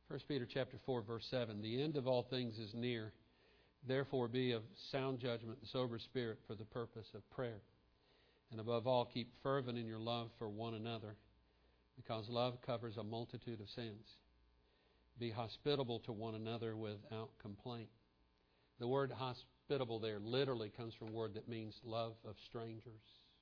1 Peter chapter 4, verse 7, the end of all things is near. Therefore be of sound judgment and sober spirit for the purpose of prayer. And above all, keep fervent in your love for one another, because love covers a multitude of sins. Be hospitable to one another without complaint. The word hospitable there literally comes from a word that means love of strangers.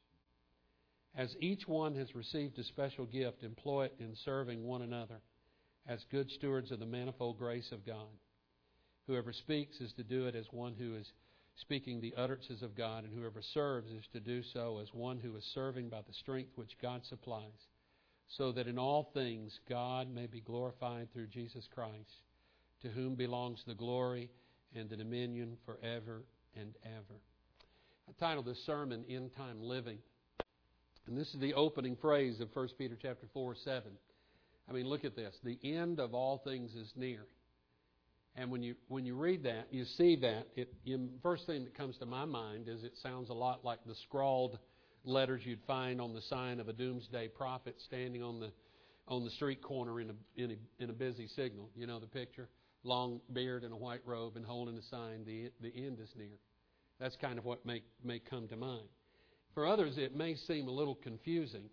As each one has received a special gift, employ it in serving one another as good stewards of the manifold grace of God. Whoever speaks is to do it as one who is speaking the utterances of God, and whoever serves is to do so as one who is serving by the strength which God supplies, so that in all things God may be glorified through Jesus Christ, to whom belongs the glory and the dominion forever and ever. I titled this sermon, End Time Living. And this is the opening phrase of 1 Peter chapter 4, 7. I mean, look at this. The end of all things is near. And when you read that, you see that, the first thing that comes to my mind is it sounds a lot like the scrawled letters you'd find on the sign of a doomsday prophet standing on the street corner in a busy signal. You know the picture? Long beard and a white robe and holding a sign, the end is near. That's kind of what may come to mind. For others, it may seem a little confusing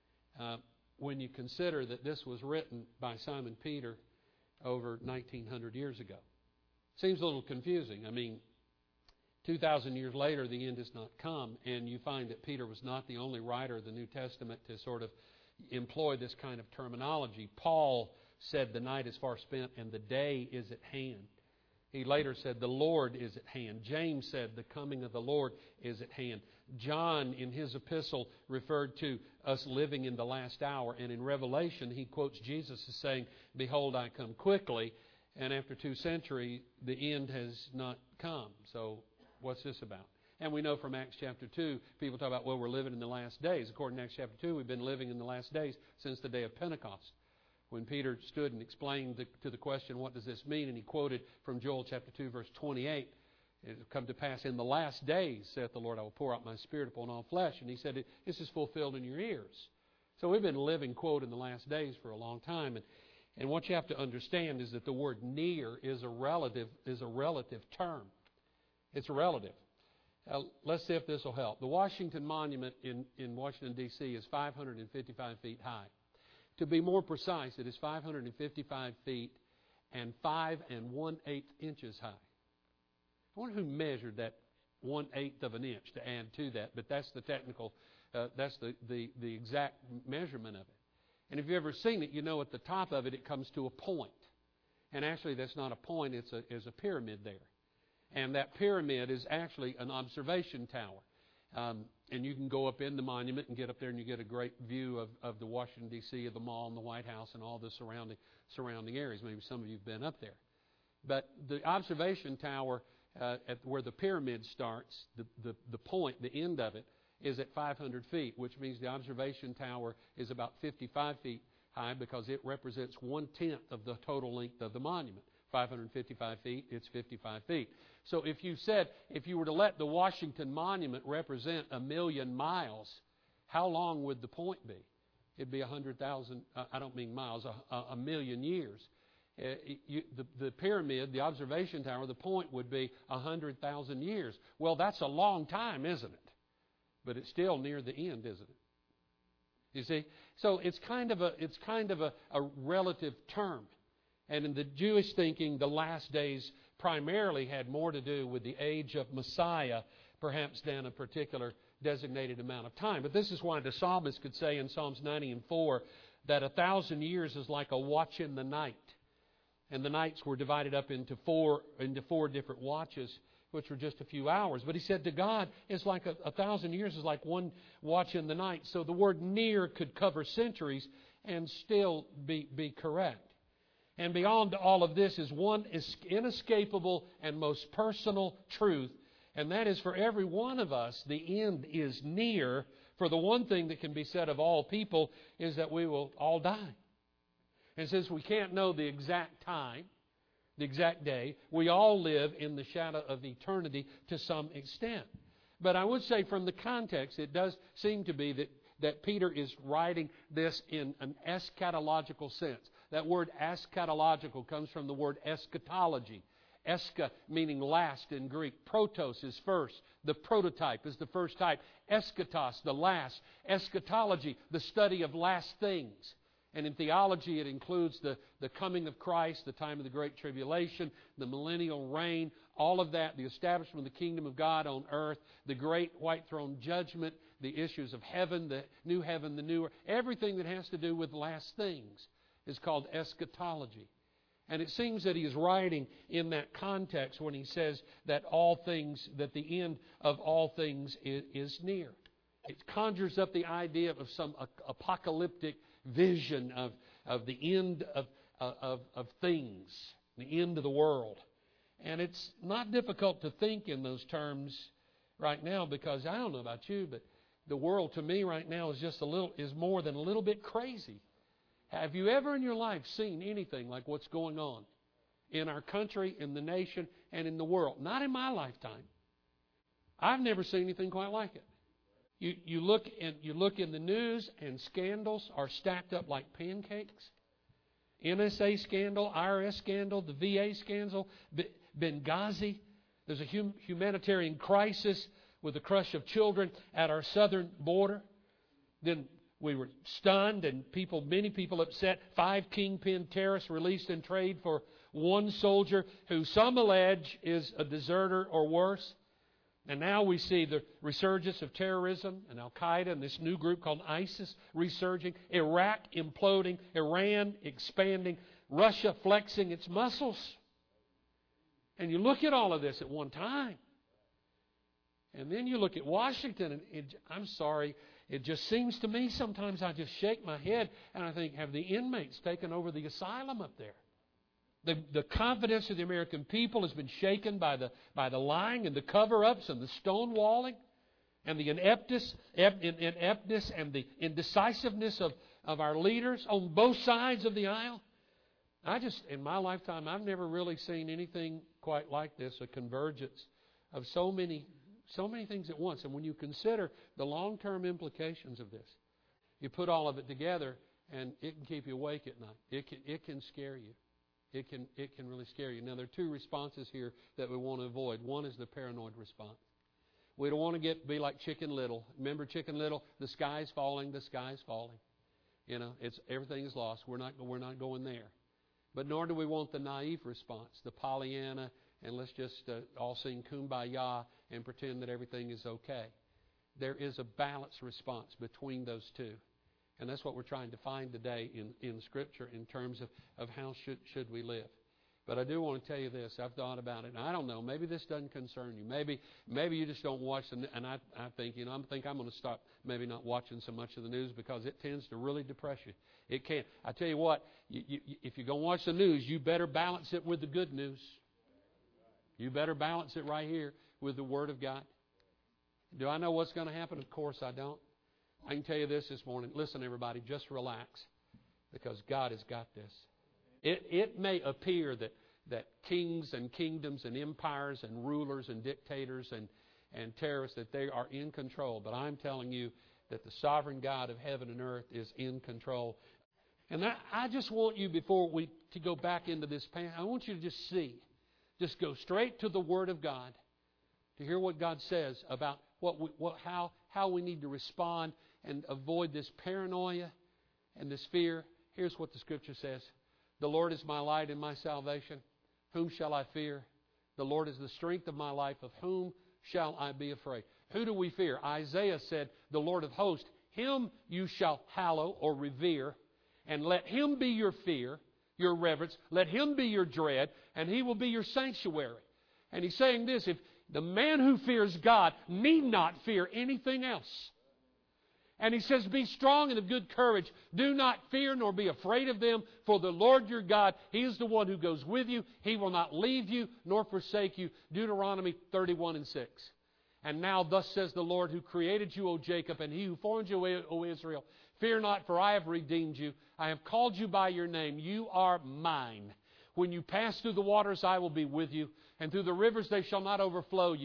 when you consider that this was written by Simon Peter over 1900 years ago. Seems a little confusing. I mean, 2,000 years later, the end has not come, and you find that Peter was not the only writer of the New Testament to sort of employ this kind of terminology. Paul said the night is far spent and the day is at hand. He later said the Lord is at hand. James said the coming of the Lord is at hand. John, in his epistle, referred to us living in the last hour. And in Revelation, he quotes Jesus as saying, "Behold, I come quickly." And after 2 centuries, the end has not come. So what's this about? And we know from Acts chapter 2, people talk about, well, we're living in the last days. According to Acts chapter 2, we've been living in the last days since the day of Pentecost. When Peter stood and explained to the question, what does this mean? And he quoted from Joel chapter 2, verse 28, "It will come to pass in the last days, saith the Lord, I will pour out my Spirit upon all flesh." And he said, this is fulfilled in your ears. So we've been living, quote, in the last days for a long time. And what you have to understand is that the word near is a relative term. It's a relative. Let's see if this will help. The Washington Monument in Washington, D.C. is 555 feet high. To be more precise, it is 555 feet and 5 1/8 inches high. I wonder who measured that 1/8 of an inch to add to that, but that's the technical, that's the exact measurement of it. And if you've ever seen it, you know at the top of it, it comes to a point. And actually, that's not a point, it's a pyramid there. And that pyramid is actually an observation tower. And you can go up in the monument and get up there and you get a great view of the Washington, D.C., of the mall and the White House and all the surrounding areas. Maybe some of you have been up there. But the observation tower at where the pyramid starts, the point, the end of it, is at 500 feet, which means the observation tower is about 55 feet high because it represents 1/10 of the total length of the monument. 555 feet, it's 55 feet. So if you were to let the Washington Monument represent 1,000,000 miles, how long would the point be? It'd be 100,000, I don't mean miles, a million years. The pyramid, the observation tower, the point would be 100,000 years. Well, that's a long time, isn't it? But it's still near the end, isn't it? You see? So it's kind of a relative term. And in the Jewish thinking, the last days primarily had more to do with the age of Messiah, perhaps than a particular designated amount of time. But this is why the psalmist could say in Psalms 90 and 4 that 1,000 years is like a watch in the night. And the nights were divided up into four different watches, which were just a few hours. But he said to God, it's like 1,000 years is like one watch in the night. So the word near could cover centuries and still be correct. And beyond all of this is one inescapable and most personal truth, and that is for every one of us, the end is near. For the one thing that can be said of all people is that we will all die. And since we can't know the exact time, the exact day, we all live in the shadow of eternity to some extent. But I would say from the context, it does seem to be that Peter is writing this in an eschatological sense. That word eschatological comes from the word eschatology. Eska meaning last in Greek. Protos is first. The prototype is the first type. Eschatos, the last. Eschatology, the study of last things. And in theology, it includes the coming of Christ, the time of the Great Tribulation, the millennial reign, all of that, the establishment of the kingdom of God on earth, the great white throne judgment, the issues of heaven, the new earth. Everything that has to do with last things is called eschatology. And it seems that he is writing in that context when he says that that the end of all things is near. It conjures up the idea of some apocalyptic vision of the end of things, the end of the world. And it's not difficult to think in those terms right now, because I don't know about you, but the world to me right now is more than a little bit crazy. Have you ever in your life seen anything like what's going on in our country, in the nation, and in the world? Not in my lifetime. I've never seen anything quite like it. You look in the news, and scandals are stacked up like pancakes. NSA scandal, IRS scandal, the VA scandal, Benghazi. There's a humanitarian crisis with the crush of children at our southern border. Then we were stunned, and many people upset. 5 kingpin terrorists released in trade for one soldier who some allege is a deserter or worse. And now we see the resurgence of terrorism and Al-Qaeda and this new group called ISIS resurging. Iraq imploding. Iran expanding. Russia flexing its muscles. And you look at all of this at one time. And then you look at Washington, and I'm sorry, it just seems to me sometimes I just shake my head and I think, have the inmates taken over the asylum up there? The confidence of the American people has been shaken by the lying and the cover-ups and the stonewalling and the ineptness and the indecisiveness of our leaders on both sides of the aisle. In my lifetime, I've never really seen anything quite like this, a convergence of so many things at once. And when you consider the long-term implications of this, you put all of it together, and it can keep you awake at night. It can scare you. It can really scare you. Now, there are 2 responses here that we want to avoid. One is the paranoid response. We don't want to be like Chicken Little. Remember Chicken Little? The sky's falling. The sky's falling. Everything is lost. We're not going there. But nor do we want the naive response, the Pollyanna, and let's just all sing Kumbaya and pretend that everything is okay. There is a balanced response between those two. And that's what we're trying to find today in Scripture in terms of how should we live. But I do want to tell you this. I've thought about it. And I don't know. Maybe this doesn't concern you. Maybe you just don't watch the news. And I think, I'm going to stop maybe not watching so much of the news because it tends to really depress you. It can. I tell you what, if you're going to watch the news, you better balance it with the good news. You better balance it right here with the Word of God. Do I know what's going to happen? Of course I don't. I can tell you this morning. Listen, everybody, just relax, because God has got this. It may appear that kings and kingdoms and empires and rulers and dictators and terrorists, that they are in control. But I'm telling you that the sovereign God of heaven and earth is in control. And I just want you, to go back into this pan, I want you to just go straight to the Word of God to hear what God says about how we need to respond and avoid this paranoia and this fear. Here's what the Scripture says. The Lord is my light and my salvation. Whom shall I fear? The Lord is the strength of my life. Of whom shall I be afraid? Who do we fear? Isaiah said, the Lord of hosts, Him you shall hallow or revere, and let Him be your fear, your reverence. Let Him be your dread, and He will be your sanctuary. And He's saying this, if the man who fears God need not fear anything else. And He says, be strong and of good courage. Do not fear nor be afraid of them, for the Lord your God, He is the one who goes with you. He will not leave you nor forsake you. Deuteronomy 31:6. And now thus says the Lord who created you, O Jacob, and He who formed you, O Israel, fear not, for I have redeemed you. I have called you by your name. You are mine. When you pass through the waters, I will be with you, and through the rivers they shall not overflow you.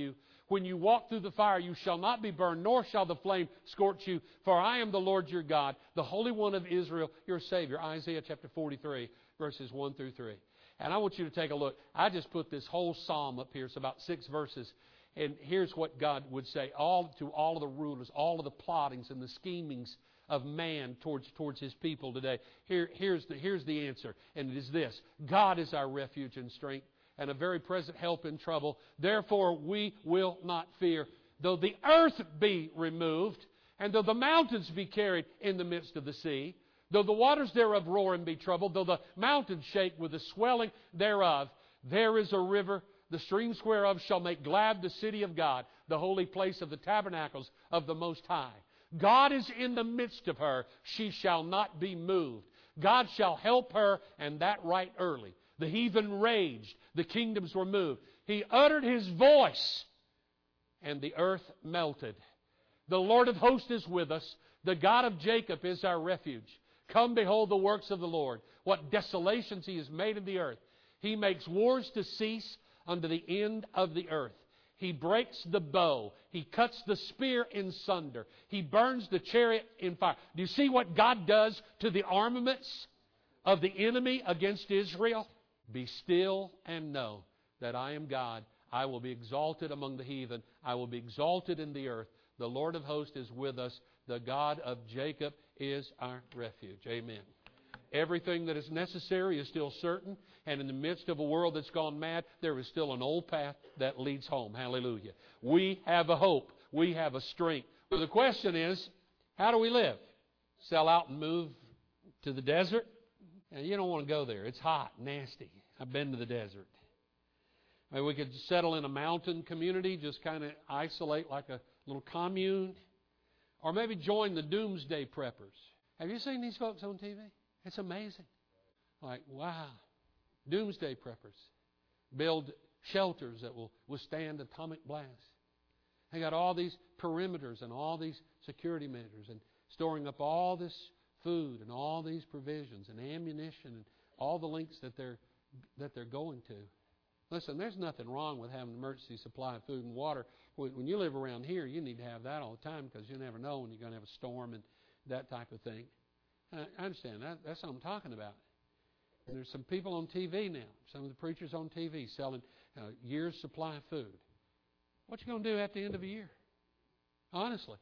When you walk through the fire, you shall not be burned, nor shall the flame scorch you. For I am the Lord your God, the Holy One of Israel, your Savior. Isaiah chapter 43, verses 1 through 3. And I want you to take a look. I just put this whole psalm up here. It's about 6 verses. And here's what God would say to all of the rulers, all of the plottings and the schemings of man towards His people today. Here's the answer, and it is this: God is our refuge and strength, and a very present help in trouble. Therefore we will not fear, though the earth be removed, and though the mountains be carried in the midst of the sea, though the waters thereof roar and be troubled, though the mountains shake with the swelling thereof. There is a river, the streams whereof shall make glad the city of God, the holy place of the tabernacles of the Most High. God is in the midst of her. She shall not be moved. God shall help her, and that right early. The heathen raged. The kingdoms were moved. He uttered His voice, and the earth melted. The Lord of hosts is with us. The God of Jacob is our refuge. Come, behold the works of the Lord. What desolations He has made in the earth. He makes wars to cease unto the end of the earth. He breaks the bow. He cuts the spear in sunder. He burns the chariot in fire. Do you see what God does to the armaments of the enemy against Israel? Be still and know that I am God. I will be exalted among the heathen. I will be exalted in the earth. The Lord of hosts is with us. The God of Jacob is our refuge. Amen. Everything that is necessary is still certain. And in the midst of a world that's gone mad, there is still an old path that leads home. Hallelujah. We have a hope. We have a strength. But the question is, how do we live? Sell out and move to the desert? And you don't want to go there. It's hot, nasty. I've been to the desert. Maybe we could settle in a mountain community, just kind of isolate like a little commune. Or maybe join the doomsday preppers. Have you seen these folks on TV? It's amazing. Like, wow. Doomsday preppers build shelters that will withstand atomic blasts. They got all these perimeters and all these security measures and storing up all this food and all these provisions and ammunition and all the lengths that they're going to. Listen, there's nothing wrong with having an emergency supply of food and water. When you live around here, you need to have that all the time because you never know when you're going to have a storm and that type of thing. I understand that. That's what I'm talking about. And there's some people on TV now, some of the preachers on TV selling year's supply of food. What you going to do at the end of a year? Honestly.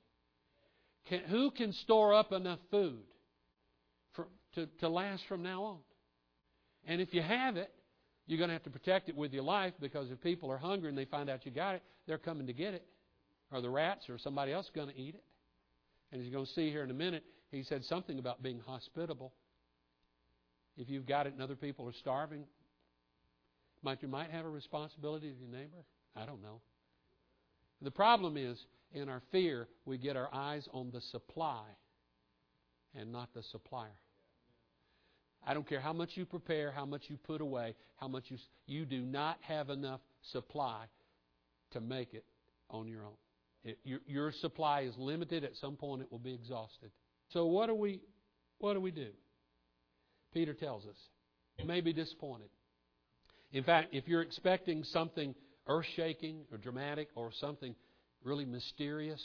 Who can store up enough food to last from now on? And if you have it, you're going to have to protect it with your life because if people are hungry and they find out you got it, they're coming to get it. Or the rats or somebody else is going to eat it. And as you're going to see here in a minute, he said something about being hospitable. If you've got it and other people are starving, you might have a responsibility to your neighbor. I don't know. The problem is, in our fear, we get our eyes on the supply and not the supplier. I don't care how much you prepare, how much you put away, how much you do not have enough supply to make it on your own. Your supply is limited. At some point, it will be exhausted. So what do we do? Peter tells us, you may be disappointed. In fact, if you're expecting something earth-shaking or dramatic or something really mysterious,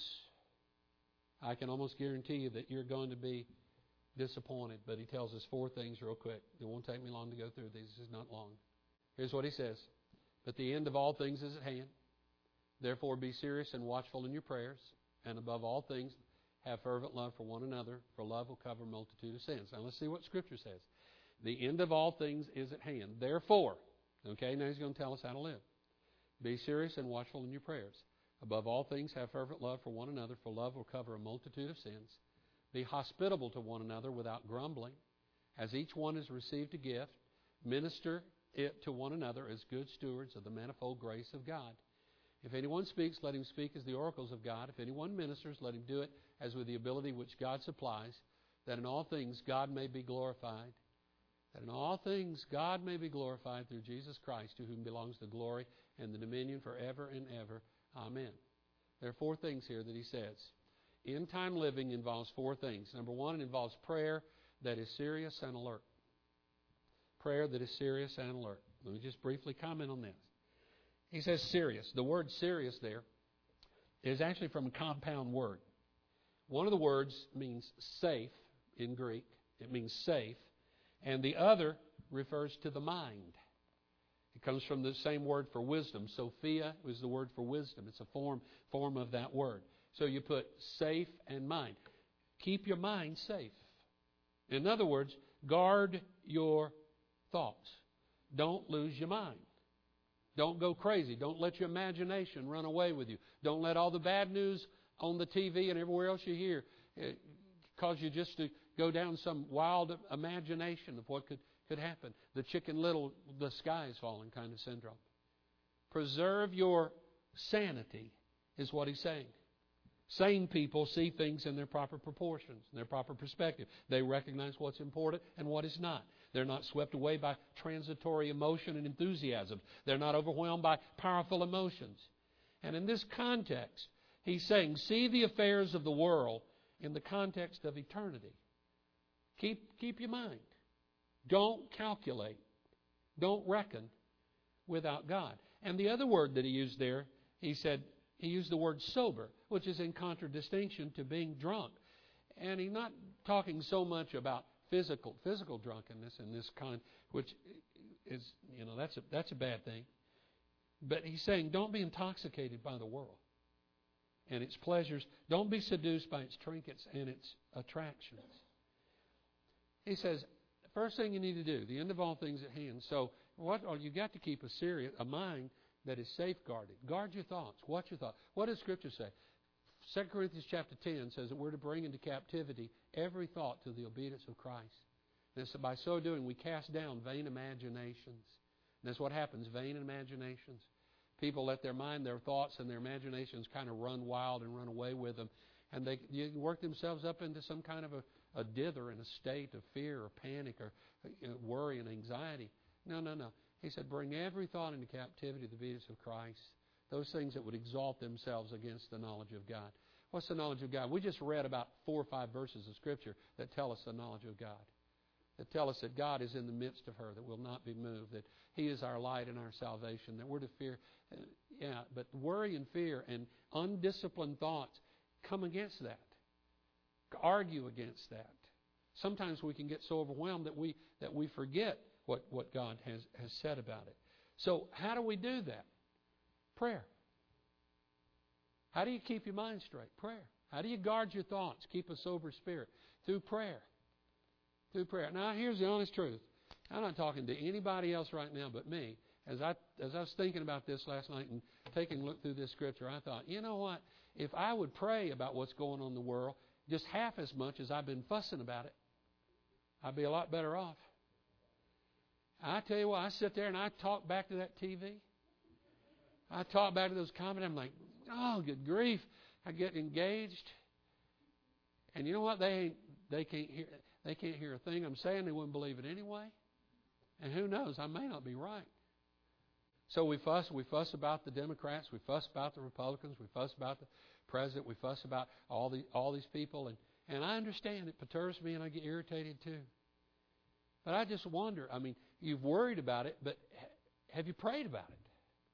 I can almost guarantee you that you're going to be disappointed. But he tells us 4 things real quick. It won't take me long to go through these. This is not long. Here's what he says. But the end of all things is at hand. Therefore be serious and watchful in your prayers. And above all things, have fervent love for one another, for love will cover a multitude of sins. Now let's see what Scripture says. The end of all things is at hand. Therefore, okay, now he's going to tell us how to live. Be serious and watchful in your prayers. Above all things, have fervent love for one another, for love will cover a multitude of sins. Be hospitable to one another without grumbling. As each one has received a gift, minister it to one another as good stewards of the manifold grace of God. If anyone speaks, let him speak as the oracles of God. If anyone ministers, let him do it as with the ability which God supplies, that in all things God may be glorified. That in all things God may be glorified through Jesus Christ, to whom belongs the glory and the dominion forever and ever. Amen. There are 4 things here that he says. End-time living involves 4 things. Number 1, it involves prayer that is serious and alert. Prayer that is serious and alert. Let me just briefly comment on this. He says serious. The word serious there is actually from a compound word. One of the words means safe in Greek. It means safe. And the other refers to the mind. It comes from the same word for wisdom. Sophia was the word for wisdom. It's a form of that word. So you put safe and mind. Keep your mind safe. In other words, guard your thoughts. Don't lose your mind. Don't go crazy. Don't let your imagination run away with you. Don't let all the bad news on the TV and everywhere else you hear cause you just to go down some wild imagination of what could happen. The Chicken Little, the sky is falling kind of syndrome. Preserve your sanity is what he's saying. Sane people see things in their proper proportions, in their proper perspective. They recognize what's important and what is not. They're not swept away by transitory emotion and enthusiasm. They're not overwhelmed by powerful emotions. And in this context, he's saying, see the affairs of the world in the context of eternity. Keep your mind. Don't calculate. Don't reckon without God. And the other word that he used there, he said, he used the word sober, which is in contradistinction to being drunk. And he's not talking so much about physical drunkenness in this kind, which is, that's a bad thing. But he's saying, don't be intoxicated by the world and its pleasures. Don't be seduced by its trinkets and its attractions. He says, first thing you need to do, the end of all things at hand. So you got to keep a mind that is safeguarded. Guard your thoughts. Watch your thoughts. What does Scripture say? 2 Corinthians chapter 10 says that we're to bring into captivity every thought to the obedience of Christ. And so by so doing, we cast down vain imaginations. And that's what happens, vain imaginations. People let their mind, their thoughts, and their imaginations kind of run wild and run away with them. And they work themselves up into some kind of a dither in a state of fear or panic or worry and anxiety. No. He said, bring every thought into captivity to the obedience of Christ. Those things that would exalt themselves against the knowledge of God. What's the knowledge of God? We just read about 4 or 5 verses of Scripture that tell us the knowledge of God. That tell us that God is in the midst of her, that will not be moved, that He is our light and our salvation, that we're to fear. But worry and fear and undisciplined thoughts come against that. Argue against that. Sometimes we can get so overwhelmed that we forget what God has said about it. So how do we do that? Prayer. How do you keep your mind straight? Prayer. How do you guard your thoughts? Keep a sober spirit? Through prayer. Through prayer. Now here's the honest truth. I'm not talking to anybody else right now but me. As I was thinking about this last night and taking a look through this Scripture, I thought, you know what? If I would pray about what's going on in the world just half as much as I've been fussing about it, I'd be a lot better off. I tell you what, I sit there and I talk back to that TV. I talk back to those comments. I'm like, oh, good grief. I get engaged. And you know what? They can't hear a thing I'm saying. They wouldn't believe it anyway. And who knows? I may not be right. So we fuss about the Democrats. We fuss about the Republicans. We fuss about the president. We fuss about all these people. And I understand it perturbs me and I get irritated too. But I just wonder, I mean, you've worried about it, but have you prayed about it?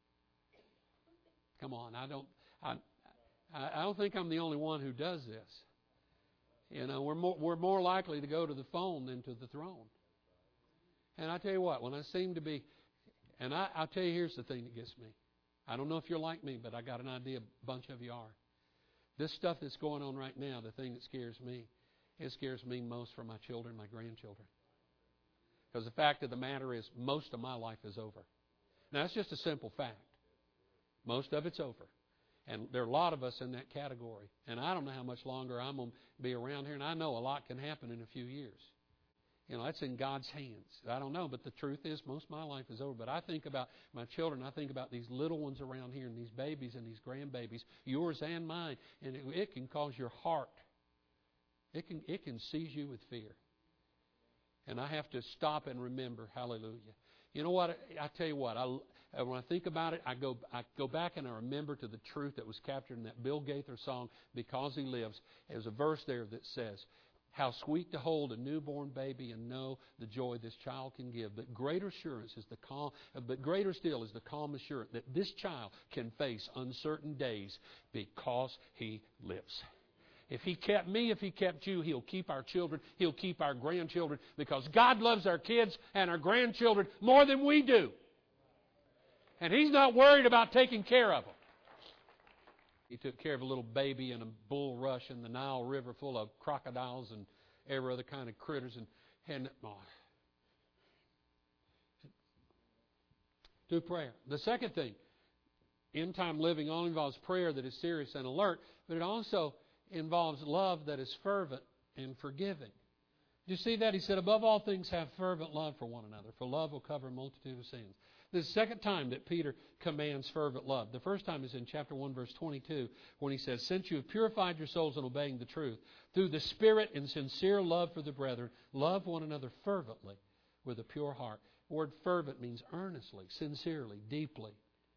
Come on, I don't think I'm the only one who does this. We're more likely to go to the phone than to the throne. And I tell you what, when I seem to be, and I'll tell you, here's the thing that gets me. I don't know if you're like me, but I got an idea a bunch of you are. This stuff that's going on right now, the thing that scares me, it scares me most for my children, my grandchildren. Because the fact of the matter is, most of my life is over. Now, that's just a simple fact. Most of it's over. And there are a lot of us in that category. And I don't know how much longer I'm going to be around here. And I know a lot can happen in a few years. That's in God's hands. I don't know, but the truth is most of my life is over. But I think about my children. I think about these little ones around here and these babies and these grandbabies, yours and mine. And it can cause your heart. It can seize you with fear. And I have to stop and remember, hallelujah. You know what? I tell you what, when I think about it, I go back and I remember to the truth that was captured in that Bill Gaither song, Because He Lives. There's a verse there that says, How sweet to hold a newborn baby and know the joy this child can give. But greater assurance is but greater still is the calm assurance that this child can face uncertain days because He lives. If He kept me, if He kept you, He'll keep our children, He'll keep our grandchildren, because God loves our kids and our grandchildren more than we do. And He's not worried about taking care of them. He took care of a little baby in a bulrush in the Nile River full of crocodiles and every other kind of critters. Do prayer. The second thing, end-time living only involves prayer that is serious and alert, but it also involves love that is fervent and forgiving. Do you see that? He said, above all things, have fervent love for one another, for love will cover a multitude of sins. This is the second time that Peter commands fervent love. The first time is in chapter 1, verse 22, when he says, since you have purified your souls in obeying the truth, through the Spirit and sincere love for the brethren, love one another fervently with a pure heart. The word fervent means earnestly, sincerely, deeply.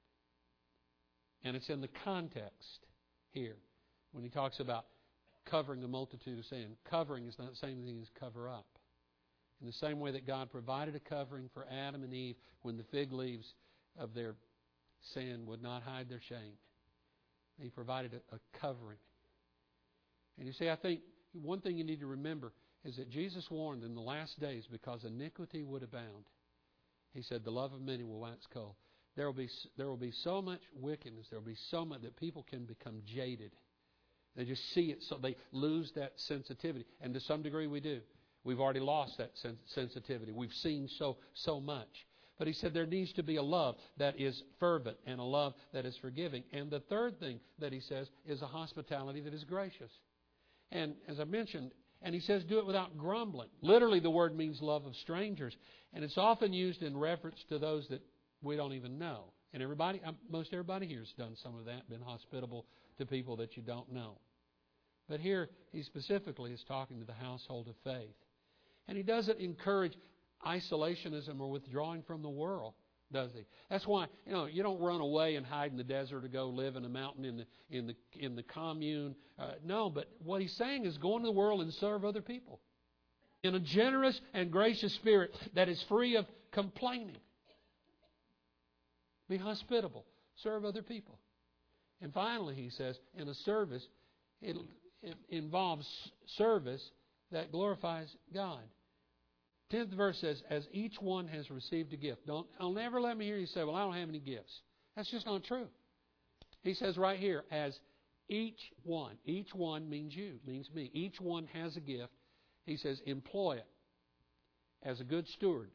And it's in the context here when he talks about covering a multitude of sin. Covering is not the same thing as cover up. In the same way that God provided a covering for Adam and Eve when the fig leaves of their sin would not hide their shame. He provided a covering. And you see, I think one thing you need to remember is that Jesus warned in the last days, because iniquity would abound, He said, the love of many will wax cold. There will be so much wickedness, there will be so much that people can become jaded. They just see it, so they lose that sensitivity. And to some degree we do. We've already lost that sensitivity. We've seen so much. But he said there needs to be a love that is fervent and a love that is forgiving. And the third thing that he says is a hospitality that is gracious. And as I mentioned, and he says do it without grumbling. Literally the word means love of strangers. And it's often used in reference to those that we don't even know. And most everybody here has done some of that, been hospitable to people that you don't know. But here he specifically is talking to the household of faith. And he doesn't encourage isolationism or withdrawing from the world, does he? That's why you don't run away and hide in the desert or go live in a mountain in the commune. No, but what he's saying is go into the world and serve other people in a generous and gracious spirit that is free of complaining. Be hospitable. Serve other people. And finally, he says, in a service, it involves service that glorifies God. 10th verse says, as each one has received a gift. I'll never let me hear you say, well, I don't have any gifts. That's just not true. He says right here, as each one. Each one means you, means me. Each one has a gift. He says, employ it as a good steward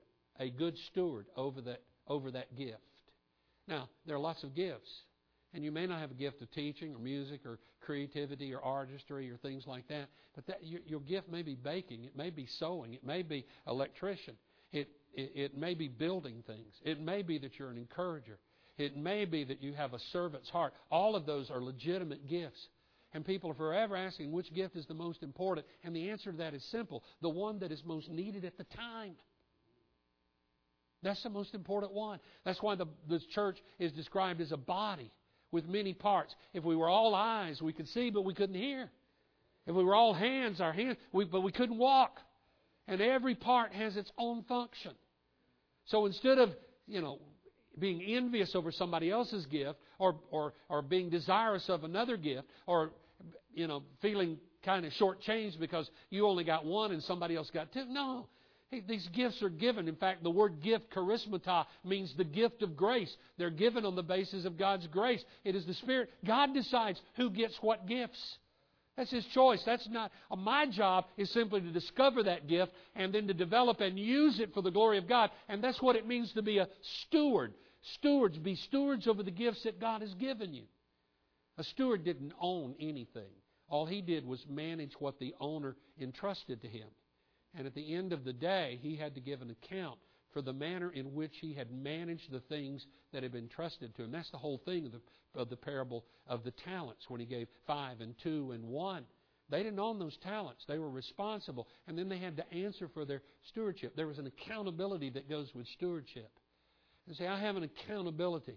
over that gift. Now, there are lots of gifts. And you may not have a gift of teaching or music or creativity or artistry or things like that. But your gift may be baking. It may be sewing. It may be electrician. It may be building things. It may be that you're an encourager. It may be that you have a servant's heart. All of those are legitimate gifts. And people are forever asking which gift is the most important. And the answer to that is simple. The one that is most needed at the time. That's the most important one. That's why the church is described as a body with many parts. If we were all eyes, we could see, but we couldn't hear. If we were all hands, but we couldn't walk. And every part has its own function. So instead of, being envious over somebody else's gift, or being desirous of another gift, or, feeling kind of shortchanged because you only got one and somebody else got two. No. These gifts are given. In fact, the word gift, charismata, means the gift of grace. They're given on the basis of God's grace. It is the Spirit. God decides who gets what gifts. That's His choice. That's not... My job is simply to discover that gift and then to develop and use it for the glory of God. And that's what it means to be a steward. Stewards, be stewards over the gifts that God has given you. A steward didn't own anything. All he did was manage what the owner entrusted to him. And at the end of the day, he had to give an account for the manner in which he had managed the things that had been trusted to him. That's the whole thing of the parable of the talents when he gave 5 and 2 and 1. They didn't own those talents. They were responsible. And then they had to answer for their stewardship. There was an accountability that goes with stewardship. And say, I have an accountability.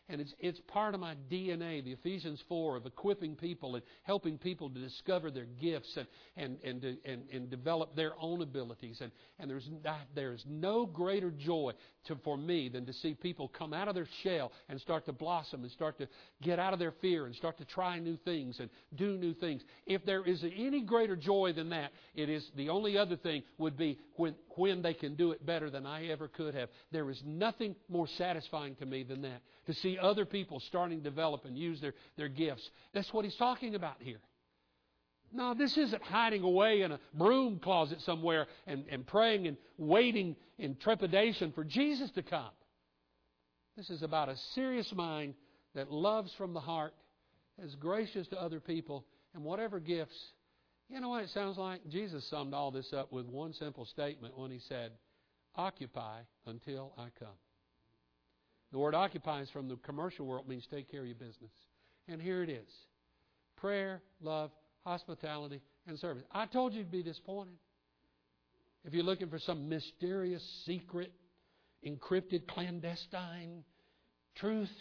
And it's part of my DNA, the Ephesians 4, of equipping people and helping people to discover their gifts and develop their own abilities. And there's no greater joy for me than to see people come out of their shell and start to blossom and start to get out of their fear and start to try new things and do new things. If there is any greater joy than that, it is the only other thing would be when they can do it better than I ever could have. There is nothing more satisfying to me than that, to see other people starting to develop and use their gifts. That's what he's talking about here. No, this isn't hiding away in a broom closet somewhere and praying and waiting in trepidation for Jesus to come. This is about a serious mind that loves from the heart, is gracious to other people, and whatever gifts. You know what it sounds like? Jesus summed all this up with one simple statement when he said, "Occupy until I come." The word occupy is from the commercial world, means take care of your business. And here it is. Prayer, love, hospitality, and service. I told you you'd be disappointed. If you're looking for some mysterious, secret, encrypted, clandestine truth.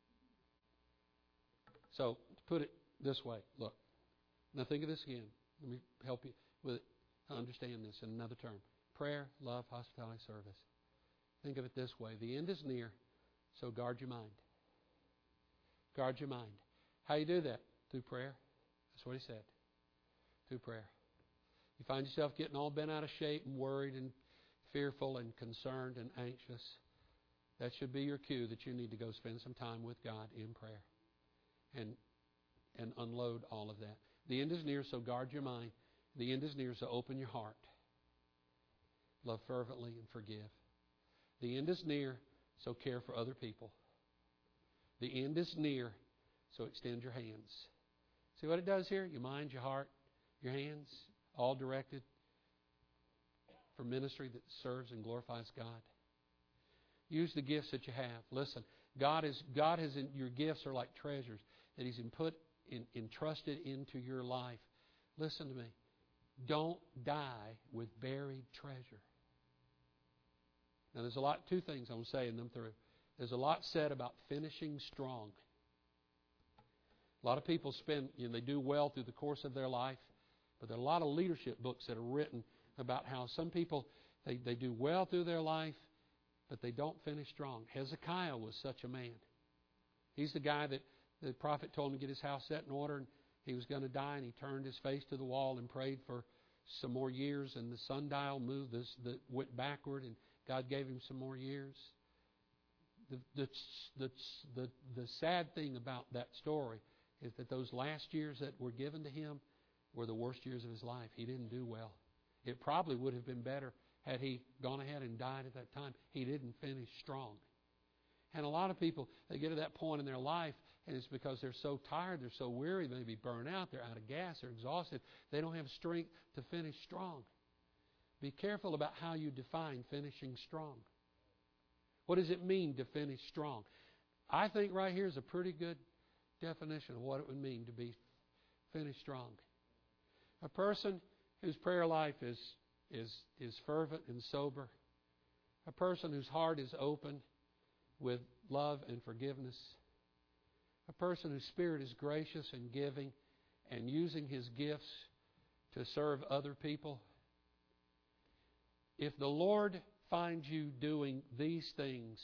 So, to put it this way, look. Now think of this again. Let me help you with it to understand this in another term. Prayer, love, hospitality, service. Think of it this way. The end is near, so guard your mind. Guard your mind. How you do that? Through prayer. That's what he said. Through prayer. You find yourself getting all bent out of shape and worried and fearful and concerned and anxious. That should be your cue that you need to go spend some time with God in prayer and unload all of that. The end is near, so guard your mind. The end is near, so open your heart. Love fervently and forgive. The end is near, so care for other people. The end is near, so extend your hands. See what it does here? Your mind, your heart, your hands, all directed for ministry that serves and glorifies God. Use the gifts that you have. Listen, God has your gifts are like treasures that He's entrusted into your life. Listen to me. Don't die with buried treasure. Now, there's two things I'm saying them through. There's a lot said about finishing strong. A lot of people they do well through the course of their life, but there are a lot of leadership books that are written about how some people, they do well through their life, but they don't finish strong. Hezekiah was such a man. He's the guy that the prophet told him to get his house set in order, and he was going to die, and he turned his face to the wall and prayed for some more years, and the sundial went backward, and God gave him some more years. The sad thing about that story is that those last years that were given to him were the worst years of his life. He didn't do well. It probably would have been better had he gone ahead and died at that time. He didn't finish strong. And a lot of people, they get to that point in their life, and it's because they're so tired, they're so weary, they may be burned out, they're out of gas, they're exhausted. They don't have strength to finish strong. Be careful about how you define finishing strong. What does it mean to finish strong? I think right here is a pretty good definition of what it would mean to be finished strong. A person whose prayer life is fervent and sober. A person whose heart is open with love and forgiveness. A person whose spirit is gracious and giving and using his gifts to serve other people. If the Lord finds you doing these things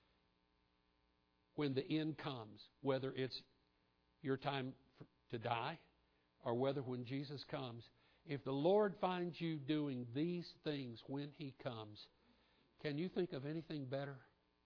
when the end comes, whether it's your time to die or whether when Jesus comes, if the Lord finds you doing these things when He comes, can you think of anything better?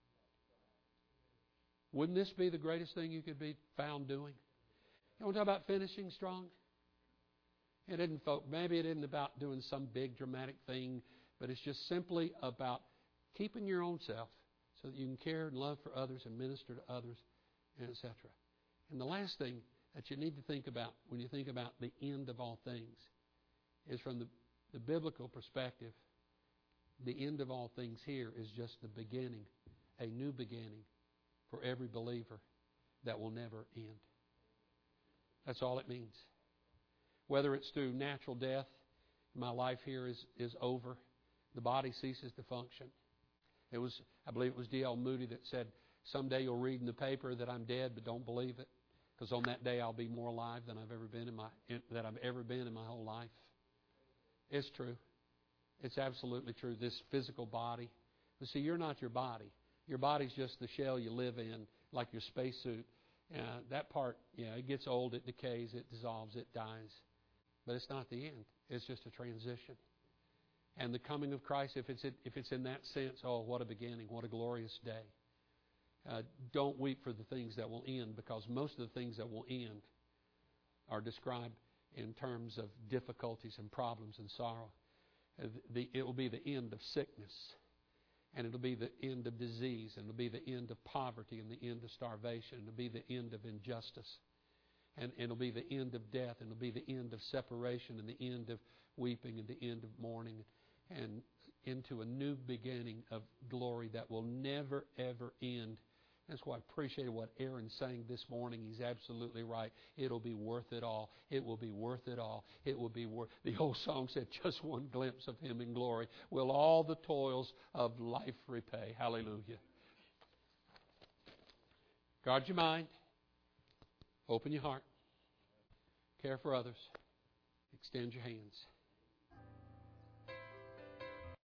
Wouldn't this be the greatest thing you could be found doing? You want to talk about finishing strong? Maybe it isn't about doing some big dramatic thing, but it's just simply about keeping your own self so that you can care and love for others and minister to others, etc. And the last thing that you need to think about when you think about the end of all things is from the biblical perspective, the end of all things here is just the beginning, a new beginning for every believer that will never end. That's all it means. Whether it's through natural death, my life here is over. The body ceases to function. I believe it was D.L. Moody that said, Someday you'll read in the paper that I'm dead, but don't believe it, because on that day I'll be more alive than I've ever been in my whole life. It's true. It's absolutely true. This physical body. But see, you're not your body. Your body's just the shell you live in, like your spacesuit. That part, it gets old, it decays, it dissolves, it dies. But it's not the end. It's just a transition. And the coming of Christ, if it's in that sense, oh, what a beginning, what a glorious day. Don't weep for the things that will end, because most of the things that will end are described in terms of difficulties and problems and sorrow. It will be the end of sickness, and it'll be the end of disease, and it'll be the end of poverty, and the end of starvation, and it'll be the end of injustice, and it'll be the end of death, and it'll be the end of separation, and the end of weeping, and the end of mourning, and into a new beginning of glory that will never, ever end. That's why I appreciate what Aaron's saying this morning. He's absolutely right. It'll be worth it all. It will be worth it all. It will be worth. The old song said, just one glimpse of Him in glory will all the toils of life repay. Hallelujah. Guard your mind. Open your heart. Care for others. Extend your hands.